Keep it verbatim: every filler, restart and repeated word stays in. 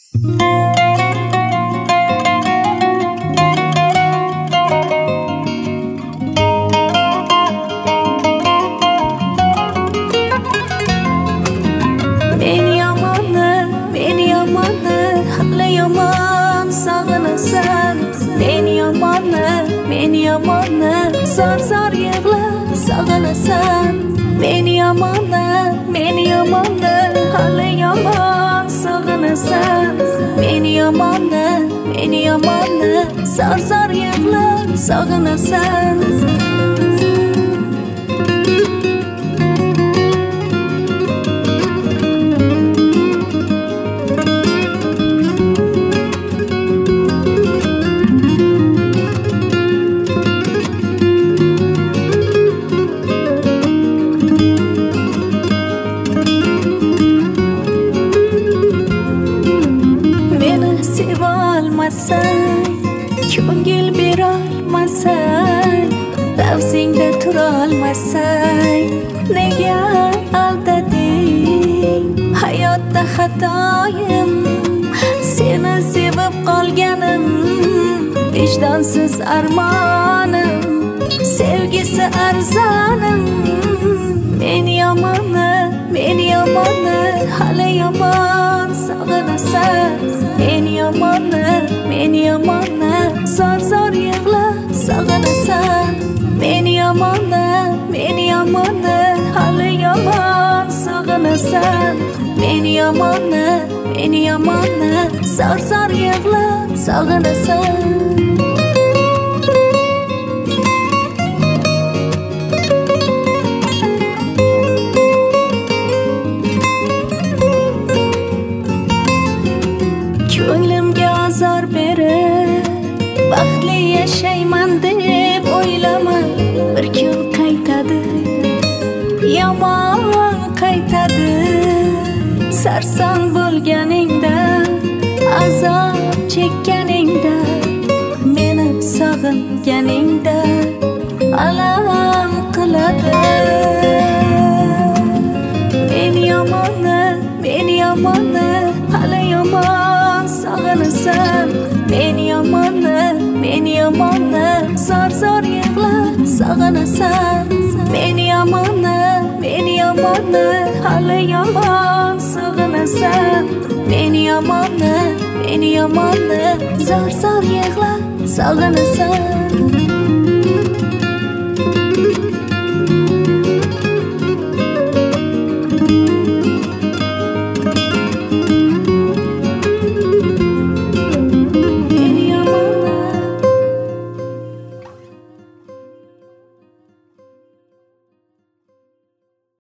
Meni yomonni, meni yomonni, hali yomon sog'inasan. Meni yomonni, meni yomonni, zor-zor yig'lab sog'inasan. Meni yomonni, meni yomonni, hali yomon sog'inasan. Meni yomonni, meni yomonni, zor-zor yig'lab sog'inasan. Ko'ngil berolmasang, lafzingda turolmasang, nega aldading? Hayotda xatoyim, seni sevib qolganim, vijdonsiz armonim, sevgisi arzonim. Meni yomonni, meni yomonni, hali yomon sog'inasan. Meni yomonni, meni yomonni, zor-zor yig'lab sog'inasan. Meni yomonni, meni yomonni, hali yomon sog'inasan. Meni yomonni, meni yomonni, zor-zor yig'lab sog'inasan. Ko'nglimga azor berib, baxtli yashayman deb o'ylama. Bir kun qaytadi, yomon qaytadi. Sarson bo'lganingda, azob chekkaningda, meni sog'inganingda alam qiladi. Meni yomonni, meni yomonni, hali yomon sog'inasan. Meni yomonni, meni yomonni, zor-zor yig'lab sog'inasan. Meni yomonni, meni yomonni, hali yomon sog'inasan. Meni yomonni, meni yomonni, zor-zor yig'lab sog'inasan.